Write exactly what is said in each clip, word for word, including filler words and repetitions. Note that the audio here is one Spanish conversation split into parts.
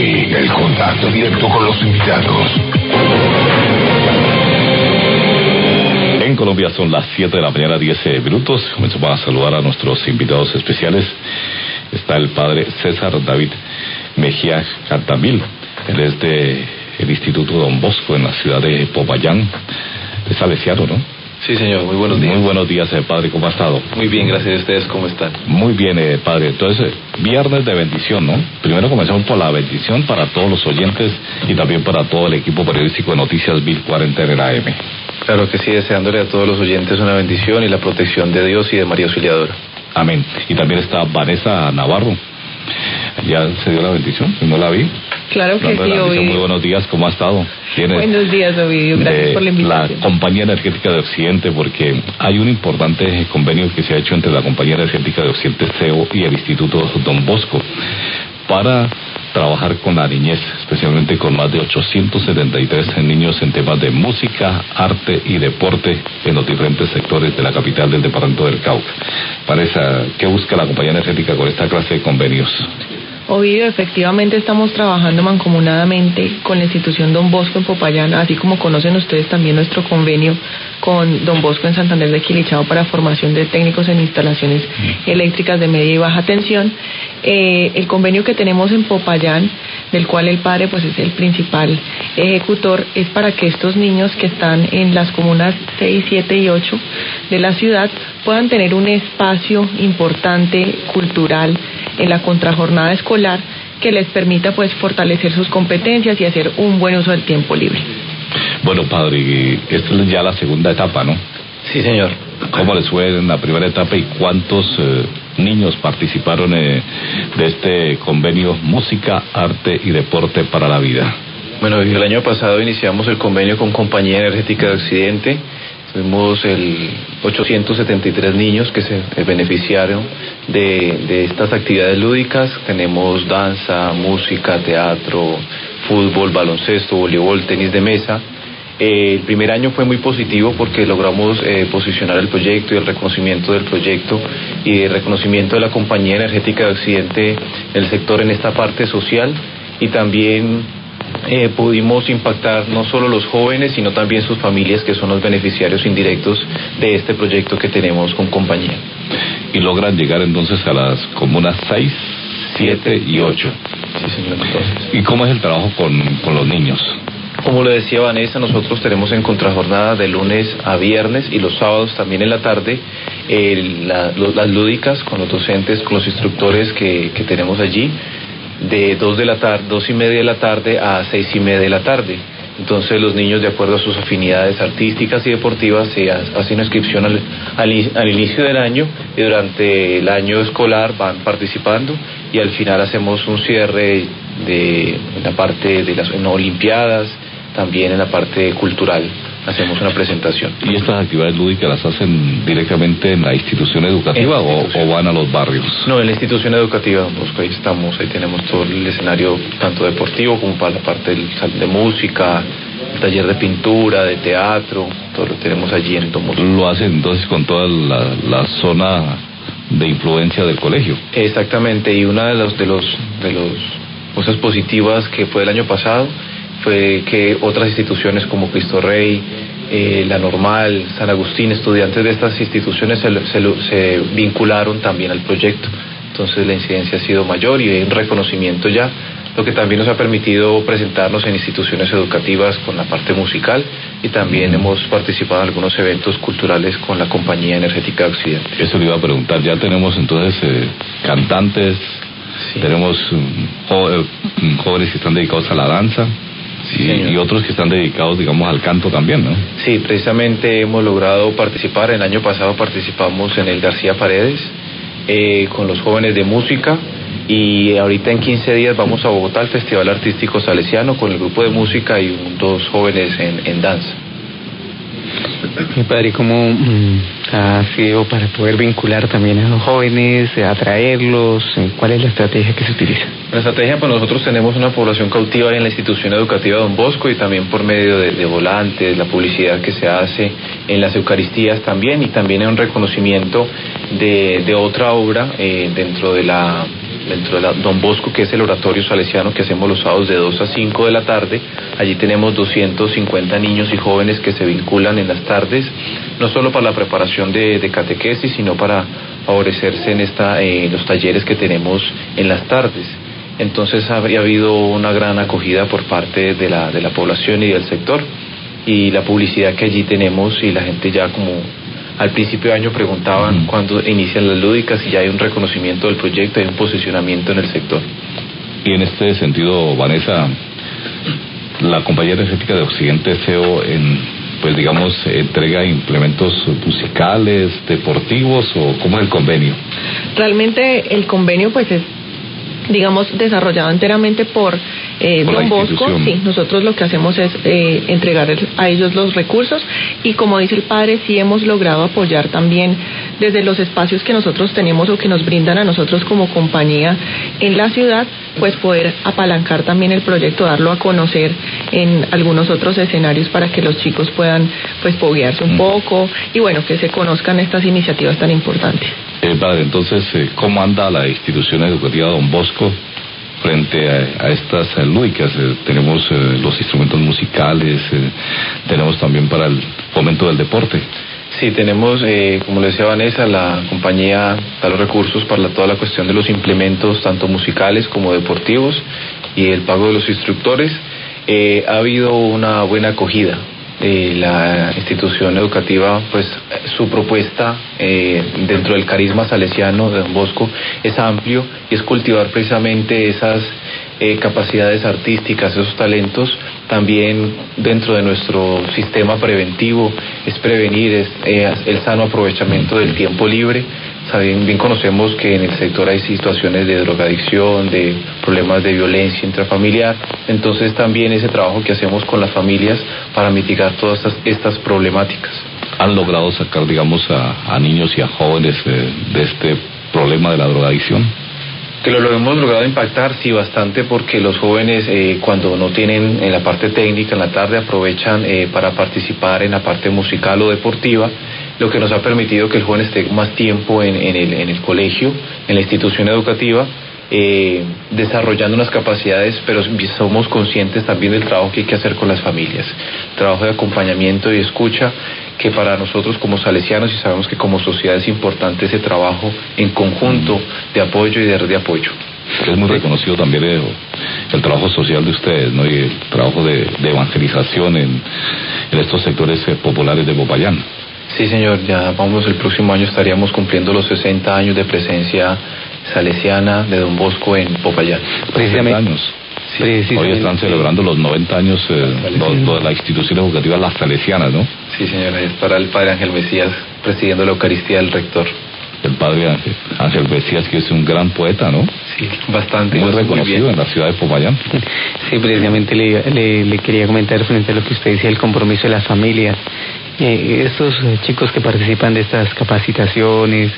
hoy, el contacto directo con los invitados. En Colombia son las siete de la mañana, diez minutos. Comenzamos a saludar a nuestros invitados especiales. Está el padre César David Mejía Cantamil. Él es de el Instituto Don Bosco en la ciudad de Popayán. Es salesiano, ¿no? Sí, señor, muy buenos días. Muy buenos días, eh, padre, ¿cómo ha estado? Muy bien, gracias a ustedes, ¿cómo están? Muy bien, eh, padre. Entonces, viernes de bendición, ¿no? Primero comenzamos por la bendición para todos los oyentes y también para todo el equipo periodístico de Noticias mil cuarenta en el A M. Claro que sí, deseándole a todos los oyentes una bendición y la protección de Dios y de María Auxiliadora. Amén. Y también está Vanessa Navarro. ¿Ya se dio la bendición? ¿No la vi? Claro que sí, Ovidio. Muy buenos días, ¿cómo ha estado? ¿Tienes buenos días, Ovidio, gracias por la invitación. La Compañía Energética de Occidente, porque hay un importante convenio que se ha hecho entre la Compañía Energética de Occidente, C E O, y el Instituto Don Bosco, para trabajar con la niñez, especialmente con más de ochocientos setenta y tres niños en temas de música, arte y deporte en los diferentes sectores de la capital del departamento del Cauca. Para esa, ¿qué busca la Compañía Energética con esta clase de convenios? Ovidio, efectivamente estamos trabajando mancomunadamente con la institución Don Bosco en Popayán, así como conocen ustedes también nuestro convenio con Don Bosco en Santander de Quilichao para formación de técnicos en instalaciones eléctricas de media y baja tensión. Eh, el convenio que tenemos en Popayán, del cual el padre pues es el principal ejecutor, es para que estos niños que están en las comunas seis, siete y ocho de la ciudad puedan tener un espacio importante cultural en la contrajornada escolar que les permita pues fortalecer sus competencias y hacer un buen uso del tiempo libre. Bueno, padre, esta es ya la segunda etapa, ¿no? Sí, señor. ¿Cómo les fue en la primera etapa y cuántos eh, niños participaron eh, de este convenio Música, Arte y Deporte para la Vida? Bueno, el año pasado iniciamos el convenio con Compañía Energética de Occidente. Tuvimos el ochocientos setenta y tres niños que se beneficiaron de, de estas actividades lúdicas. Tenemos danza, música, teatro, fútbol, baloncesto, voleibol, tenis de mesa. Eh, el primer año fue muy positivo porque logramos eh, posicionar el proyecto y el reconocimiento del proyecto y el reconocimiento de la Compañía Energética de Occidente, el sector en esta parte social, y también Eh, pudimos impactar no solo los jóvenes, sino también sus familias, que son los beneficiarios indirectos de este proyecto que tenemos con compañía. Y logran llegar entonces a las comunas seis, siete y ocho. Sí, señor. Entonces, ¿y cómo es el trabajo con, con los niños? Como le decía Vanessa, nosotros tenemos en contrajornada de lunes a viernes y los sábados también en la tarde eh, la, los, las lúdicas con los docentes, con los instructores que, que tenemos allí, de dos de la tarde, dos y media de la tarde a seis y media de la tarde. Entonces los niños, de acuerdo a sus afinidades artísticas y deportivas, se hacen una inscripción al, al, al inicio del año, y durante el año escolar van participando, y al final hacemos un cierre de en la parte de las en olimpiadas, también en la parte cultural hacemos una presentación. ¿Y estas actividades lúdicas las hacen directamente en la institución educativa la institución. O, o van a los barrios? No, en la institución educativa, Don Bosco, ahí estamos, ahí tenemos todo el escenario, tanto deportivo como para la parte del salón de música, el taller de pintura, de teatro, todo lo tenemos allí en Don Bosco. Lo hacen entonces con toda la, la zona de influencia del colegio. Exactamente, y una de los de los de los cosas positivas que fue el año pasado fue que otras instituciones como Cristo Rey, eh, La Normal, San Agustín, estudiantes de estas instituciones se, se, se vincularon también al proyecto. Entonces la incidencia ha sido mayor y hay un reconocimiento ya, lo que también nos ha permitido presentarnos en instituciones educativas con la parte musical, y también hemos participado en algunos eventos culturales con la Compañía Energética de Occidente. Eso le iba a preguntar, ya tenemos entonces eh, cantantes, sí. Tenemos um, jo jóvenes que están dedicados a la danza. Sí, y, y otros que están dedicados, digamos, al canto también, ¿no? Sí, precisamente hemos logrado participar. El año pasado participamos en el García Paredes eh, con los jóvenes de música, y ahorita en quince días vamos a Bogotá al Festival Artístico Salesiano con el grupo de música y un, dos jóvenes en, en danza. Mi padre, ¿cómo mm, ha sido para poder vincular también a los jóvenes, atraerlos? ¿Cuál es la estrategia que se utiliza? La estrategia, pues nosotros tenemos una población cautiva en la institución educativa Don Bosco, y también por medio de, de volantes, la publicidad que se hace en las Eucaristías también, y también en un reconocimiento de, de otra obra eh, dentro de la dentro de la Don Bosco, que es el oratorio salesiano que hacemos los sábados de dos a cinco de la tarde. Allí tenemos doscientos cincuenta niños y jóvenes que se vinculan en las tardes, no solo para la preparación de, de catequesis, sino para favorecerse en esta, eh, los talleres que tenemos en las tardes. Entonces habría habido una gran acogida por parte de la, de la población y del sector, y la publicidad que allí tenemos, y la gente ya como al principio de año preguntaban mm. cuándo inician las lúdicas, y ya hay un reconocimiento del proyecto, hay un posicionamiento en el sector. Y en este sentido, Vanessa, la Compañía Energética de Occidente S E O, en, pues digamos, entrega implementos musicales, deportivos, o ¿cómo es el convenio? Realmente el convenio pues es, digamos, desarrollado enteramente por eh, Don Bosco. Sí, nosotros lo que hacemos es eh, entregar a ellos los recursos, y como dice el padre, sí hemos logrado apoyar también desde los espacios que nosotros tenemos o que nos brindan a nosotros como compañía en la ciudad, pues poder apalancar también el proyecto, darlo a conocer en algunos otros escenarios para que los chicos puedan pues foguearse un poco y bueno, que se conozcan estas iniciativas tan importantes. Eh, padre, entonces, ¿cómo anda la institución educativa Don Bosco frente a, a estas eh, lúdicas? Eh, tenemos eh, los instrumentos musicales, eh, tenemos también para el fomento del deporte. Sí, tenemos, eh, como le decía Vanessa, la compañía da los recursos para la, toda la cuestión de los implementos, tanto musicales como deportivos, y el pago de los instructores. Eh, ha habido una buena acogida. Eh, la institución educativa, pues su propuesta eh, dentro del carisma salesiano de Don Bosco es amplio, y es cultivar precisamente esas eh, capacidades artísticas, esos talentos. También dentro de nuestro sistema preventivo es prevenir, es eh, el sano aprovechamiento del tiempo libre. Saben, bien conocemos que en el sector hay situaciones de drogadicción, de problemas de violencia intrafamiliar, entonces también ese trabajo que hacemos con las familias para mitigar todas estas, estas problemáticas. ¿Han logrado sacar, digamos, a, a niños y a jóvenes eh, de este problema de la drogadicción? Que lo, lo hemos logrado impactar, sí, bastante, porque los jóvenes eh, cuando no tienen en la parte técnica en la tarde aprovechan eh, para participar en la parte musical o deportiva, lo que nos ha permitido que el joven esté más tiempo en, en, el, en el colegio, en la institución educativa, eh, desarrollando unas capacidades, pero somos conscientes también del trabajo que hay que hacer con las familias, trabajo de acompañamiento y escucha, que para nosotros como salesianos, y sabemos que como sociedad es importante ese trabajo en conjunto de apoyo y de red de apoyo. Es muy reconocido también el, el trabajo social de ustedes, ¿no? Y el trabajo de, de evangelización en, en estos sectores eh, populares de Popayán. Sí, señor, ya vamos, el próximo año estaríamos cumpliendo los sesenta años de presencia salesiana de Don Bosco en Popayán. sesenta años. Sí, hoy están celebrando los noventa años eh, lo, lo de la institución educativa Las Salesianas, ¿no? Sí, señora, es para el padre Ángel Mesías presidiendo la Eucaristía del rector. El padre Ángel, Ángel Mesías, que es un gran poeta, ¿no? Sí, bastante. Muy reconocido en la ciudad de Popayán. Sí, precisamente le, le, le quería comentar frente a lo que usted decía, el compromiso de las familias. Eh, estos chicos que participan de estas capacitaciones,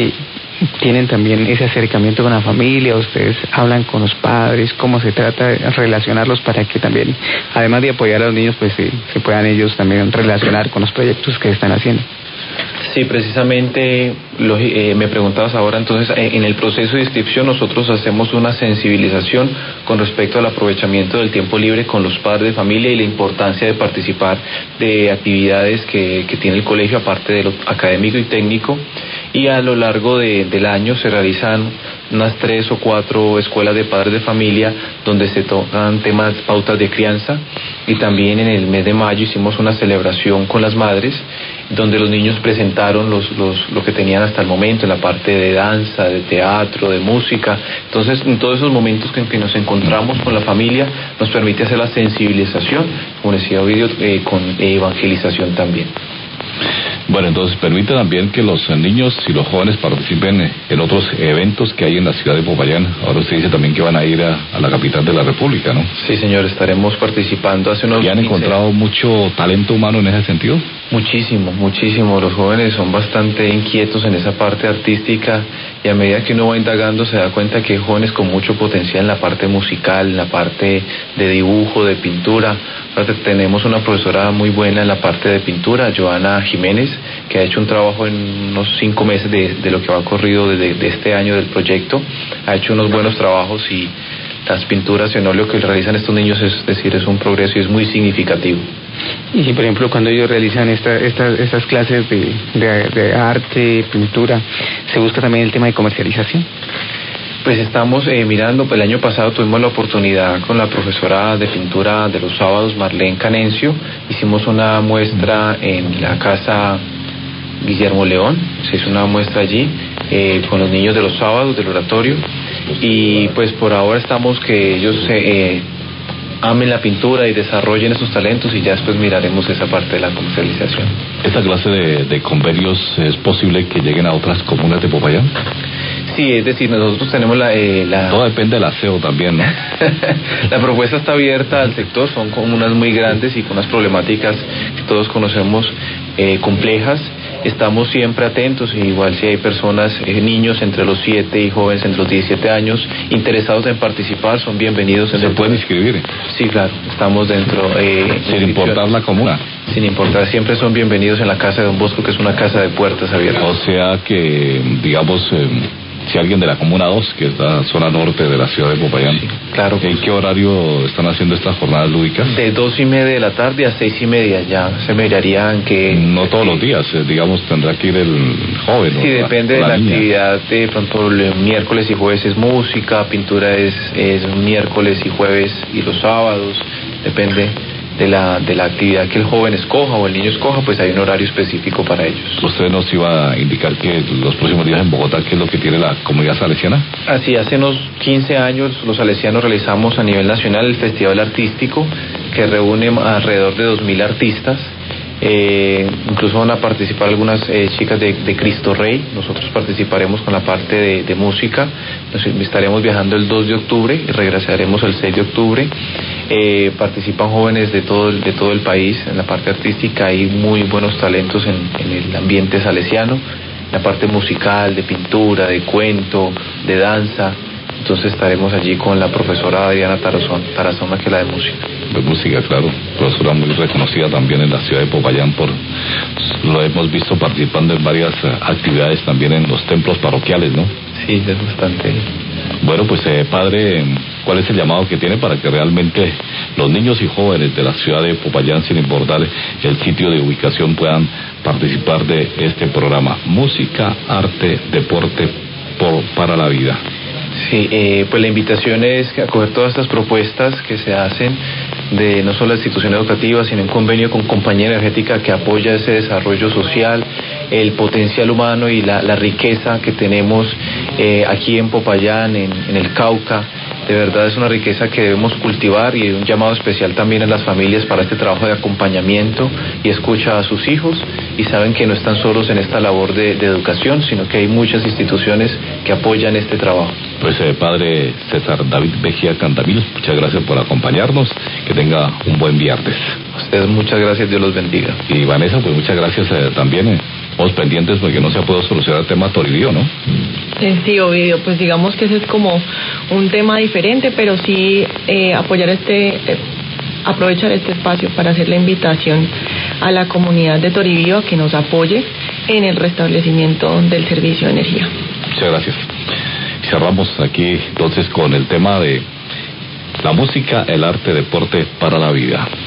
¿tienen también ese acercamiento con la familia? ¿Ustedes hablan con los padres? ¿Cómo se trata de relacionarlos para que también, además de apoyar a los niños, pues se, se puedan ellos también relacionar con los proyectos que están haciendo? Sí, precisamente lo, eh, me preguntabas ahora, entonces eh, en el proceso de inscripción nosotros hacemos una sensibilización con respecto al aprovechamiento del tiempo libre con los padres de familia y la importancia de participar de actividades que, que tiene el colegio aparte de lo académico y técnico, y a lo largo de, del año se realizan unas tres o cuatro escuelas de padres de familia donde se tocan temas, pautas de crianza, y también en el mes de mayo hicimos una celebración con las madres donde los niños presentaron los, los, lo que tenían hasta el momento en la parte de danza, de teatro, de música. Entonces, en todos esos momentos en que nos encontramos con la familia, nos permite hacer la sensibilización, como decía Ovidio, eh, con evangelización también. Bueno, entonces permite también que los niños y los jóvenes participen en otros eventos que hay en la ciudad de Popayán. Ahora usted dice también que van a ir a, a la capital de la República, ¿no? Sí, señor, estaremos participando hace unos... ¿Y han encontrado mucho talento humano en ese sentido? Muchísimo, muchísimo. Los jóvenes son bastante inquietos en esa parte artística y a medida que uno va indagando se da cuenta que hay jóvenes con mucho potencial en la parte musical, en la parte de dibujo, de pintura. Ahora tenemos una profesora muy buena en la parte de pintura, Joana Jiménez, que ha hecho un trabajo en unos cinco meses de, de lo que va corrido desde de este año del proyecto. Ha hecho unos buenos trabajos y las pinturas en óleo que realizan estos niños, es decir, es un progreso y es muy significativo. Y por ejemplo, cuando ellos realizan esta, esta, estas clases de, de, de arte, pintura, ¿se busca también el tema de comercialización? Pues estamos eh, mirando, pues el año pasado tuvimos la oportunidad con la profesora de pintura de los sábados, Marlene Canencio, hicimos una muestra en la casa Guillermo León, se hizo una muestra allí eh, con los niños de los sábados del oratorio, y pues por ahora estamos que ellos eh, amen la pintura y desarrollen esos talentos, y ya después miraremos esa parte de la comercialización. ¿Esta clase de, de convenios es posible que lleguen a otras comunas de Popayán? Sí, es decir, nosotros tenemos la... Eh, la... Todo depende del aseo también, ¿no? La propuesta está abierta al sector, son comunas muy grandes y con unas problemáticas que todos conocemos eh, complejas. Estamos siempre atentos, y igual si hay personas, eh, niños entre los siete y jóvenes entre los diecisiete años interesados en participar, son bienvenidos. En ¿Se pueden inscribir? Sí, claro, estamos dentro. Eh, Sin importar la comuna. Sin importar, siempre son bienvenidos en la casa de Don Bosco, que es una casa de puertas abiertas. O sea que, digamos, eh, si alguien de la Comuna dos, que es la zona norte de la ciudad de Popayán, sí, claro. ¿En qué horario están haciendo estas jornadas lúdicas? De dos y media de la tarde a seis y media, ya se mirarían que... No todos los días, eh, digamos, tendrá que ir el joven. Sí, ¿no? depende la, de la niña. actividad. De pronto el miércoles y jueves es música, pintura es, es miércoles y jueves y los sábados, depende de la de la actividad que el joven escoja o el niño escoja, pues hay un horario específico para ellos. ¿Usted nos iba a indicar que los próximos días en Bogotá, qué es lo que tiene la comunidad salesiana? Así, hace unos quince años los salesianos realizamos a nivel nacional el Festival Artístico, que reúne alrededor de dos mil artistas. Eh, incluso van a participar algunas eh, chicas de, de Cristo Rey. Nosotros participaremos con la parte de, de música. Nos estaremos viajando el dos de octubre y regresaremos el seis de octubre. Eh, participan jóvenes de todo, de todo el país. En la parte artística hay muy buenos talentos en, en el ambiente salesiano, la parte musical, de pintura, de cuento, de danza. Entonces estaremos allí con la profesora Adriana Tarazona, Tarazona que es la de música. De música, claro, profesora muy reconocida también en la ciudad de Popayán, por lo hemos visto participando en varias uh, actividades también en los templos parroquiales, ¿no? Sí, es bastante. Bueno, pues eh, padre, ¿cuál es el llamado que tiene para que realmente los niños y jóvenes de la ciudad de Popayán, sin importar el sitio de ubicación, puedan participar de este programa? Música, arte, deporte por, para la vida. Sí, eh, pues la invitación es acoger todas estas propuestas que se hacen de no solo la institución educativa, sino en convenio con Compañía Energética, que apoya ese desarrollo social, el potencial humano y la, la riqueza que tenemos eh, aquí en Popayán, en, en el Cauca. De verdad es una riqueza que debemos cultivar, y un llamado especial también a las familias para este trabajo de acompañamiento y escucha a sus hijos, y saben que no están solos en esta labor de, de educación, sino que hay muchas instituciones que apoyan este trabajo. Pues eh, padre César David Mejía Candamil, muchas gracias por acompañarnos, que tenga un buen viernes. A ustedes muchas gracias, Dios los bendiga. Y Vanessa, pues muchas gracias eh, también. Eh. Estamos pendientes porque no se ha podido solucionar el tema Toribío, ¿no? Sí, Ovidio, pues digamos que ese es como un tema diferente, pero sí eh, apoyar este, eh, aprovechar este espacio para hacer la invitación a la comunidad de Toribío a que nos apoye en el restablecimiento del servicio de energía. Muchas gracias. Cerramos aquí entonces con el tema de la música, el arte, deporte para la vida.